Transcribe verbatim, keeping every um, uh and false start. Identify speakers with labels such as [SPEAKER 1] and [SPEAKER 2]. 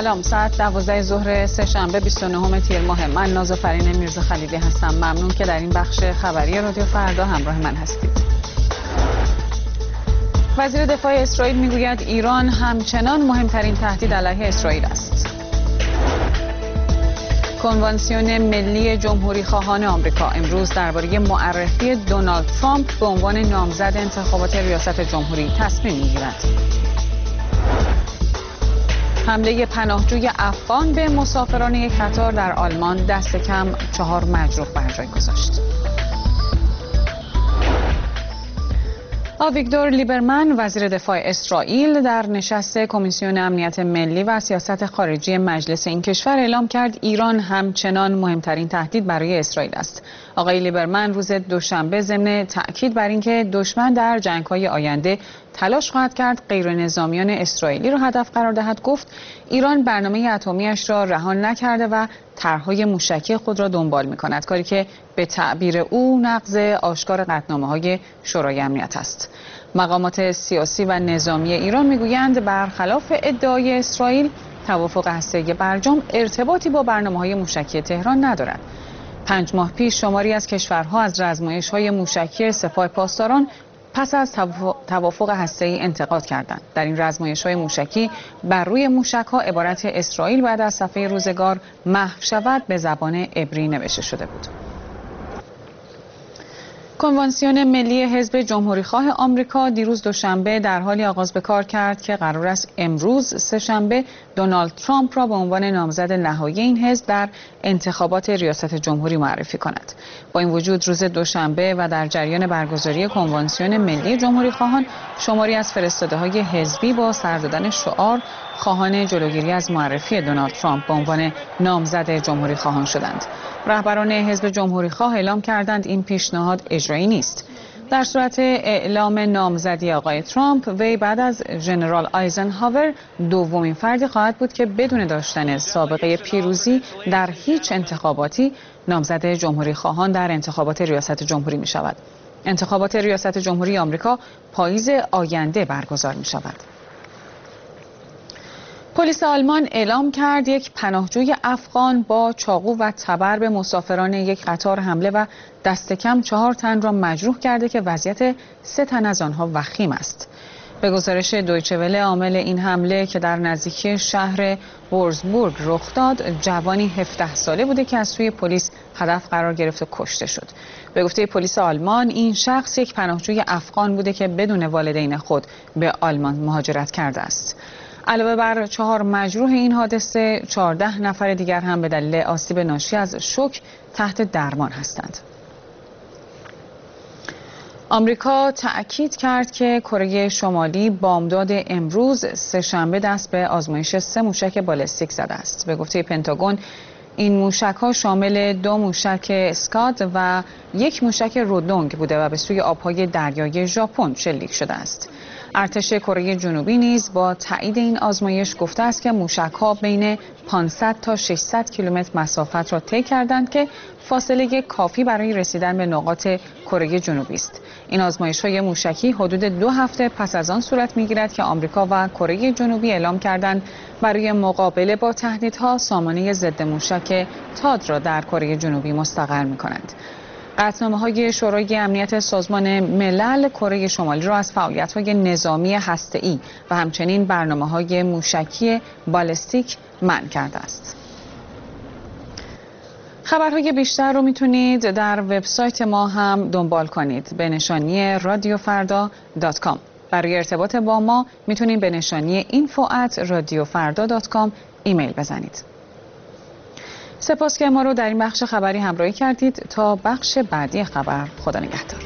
[SPEAKER 1] سلام، ساعت دوازده ظهر سه‌شنبه بیست و نهم تیر ماه. من نازافرین میرزا خلیلی هستم. ممنون که در این بخش خبری رادیو فردا همراه من هستید. وزیر دفاع اسرائیل میگوید ایران همچنان مهمترین تهدید علیه اسرائیل است. کنوانسیون ملی جمهوری خواهان آمریکا امروز درباره معرفی دونالد ترامپ به عنوان نامزد انتخابات ریاست جمهوری تصمیم میگیرد. حمله پناهجوی افغان به مسافران یک قطار در آلمان دست کم چهار مجروح بر جای گذاشت. آویگدور لیبرمن وزیر دفاع اسرائیل در نشست کمیسیون امنیت ملی و سیاست خارجی مجلس این کشور اعلام کرد ایران همچنان مهمترین تهدید برای اسرائیل است. آقای لیبرمن روز دوشنبه ضمن تأکید بر اینکه دشمن در جنگ‌های آینده تلاش خواهد کرد غیرنظامیان اسرائیلی را هدف قرار دهد گفت ایران برنامه اتمی‌اش را رها نکرده و طرح‌های موشکی خود را دنبال می‌کند، کاری که به تعبیر او نقض آشکار قطعنامه‌های شورای امنیت است. مقامات سیاسی و نظامی ایران می‌گویند برخلاف ادعای اسرائیل توافق هسته‌ای برجام ارتباطی با برنامه‌های موشکی تهران ندارد. پنج ماه پیش شماری از کشورها از رزمایش‌های موشکی سپاه پاسداران پس از توافق هسته‌ای انتقاد کردند. در این رزمایش‌های موشکی بر روی موشک‌ها عبارت اسرائیل بعد از صفحه روزگار محو شود به زبان عبری نوشته شده بود. کنوانسیون ملی حزب جمهوریخواه آمریکا دیروز دوشنبه در حالی آغاز به کار کرد که قرار است امروز سه‌شنبه دونالد ترامپ را به عنوان نامزد نهایی این حزب در انتخابات ریاست جمهوری معرفی کند. با این وجود روز دوشنبه و در جریان برگزاری کنوانسیون ملی جمهوریخواهان شماری از فرستاده‌های حزبی با سر دادن شعار خواهان جلوگیری از معرفی دونالد ترامپ به عنوان نامزد جمهوریخواهان شدند. رهبران حزب جمهوریخواه اعلام کردند این پیشنهاد اجرایی نیست. در صورت اعلام نامزدی آقای ترامپ وی بعد از ژنرال آیزنهاور دومین فردی خواهد بود که بدون داشتن سابقه پیروزی در هیچ انتخاباتی نامزد جمهوریخواهان در انتخابات ریاست جمهوری می شود. انتخابات ریاست جمهوری آمریکا پاییز آینده برگزار می شود. پلیس آلمان اعلام کرد یک پناهجوی افغان با چاقو و تبر به مسافران یک قطار حمله و دست کم چهار تن را مجروح کرده که وضعیت سه تن از آنها وخیم است. به گزارش دویچه وله عامل این حمله که در نزدیکی شهر وورزبورگ رخ داد جوانی هفده ساله بوده که از سوی پلیس هدف قرار گرفت و کشته شد. به گفته پلیس آلمان این شخص یک پناهجوی افغان بوده که بدون والدین خود به آلمان مهاجرت کرده است. علاوه بر چهار مجروح این حادثه، چهارده نفر دیگر هم به دلیل آسیب ناشی از شوک تحت درمان هستند. آمریکا تأکید کرد که کره شمالی بامداد امروز سه‌شنبه دست به آزمایش سه موشک بالستیک زده است. به گفته پنتاگون این موشک ها شامل دو موشک اسکاد و یک موشک رودونگ بوده و به سوی آبهای دریایی ژاپن شلیک شده است. ارتش کره جنوبی نیز با تایید این آزمایش گفته است که موشک‌ها بین پانصد تا ششصد کیلومتر مسافت را طی کردند که فاصله کافی برای رسیدن به نقاط کره جنوبی است. این آزمایش‌های موشکی حدود دو هفته پس از آن صورت می‌گیرد که آمریکا و کره جنوبی اعلام کردند برای مقابله با تهدیدها سامانه ضد موشک تاد را در کره جنوبی مستقر می‌کنند. قطعنامه‌های شورای امنیت سازمان ملل کره شمالی را از فعالیت‌های نظامی هسته‌ای و همچنین برنامه‌های موشکی بالستیک منع کرده است. خبرهای بیشتر رو میتونید در وبسایت ما هم دنبال کنید به نشانی رادیو فردا دات کام. برای ارتباط با ما میتونید به نشانی اینفو ات رادیو فردا دات کام ایمیل بزنید. سپاس که ما رو در این بخش خبری همراهی کردید. تا بخش بعدی خبر، خدا نگهدار.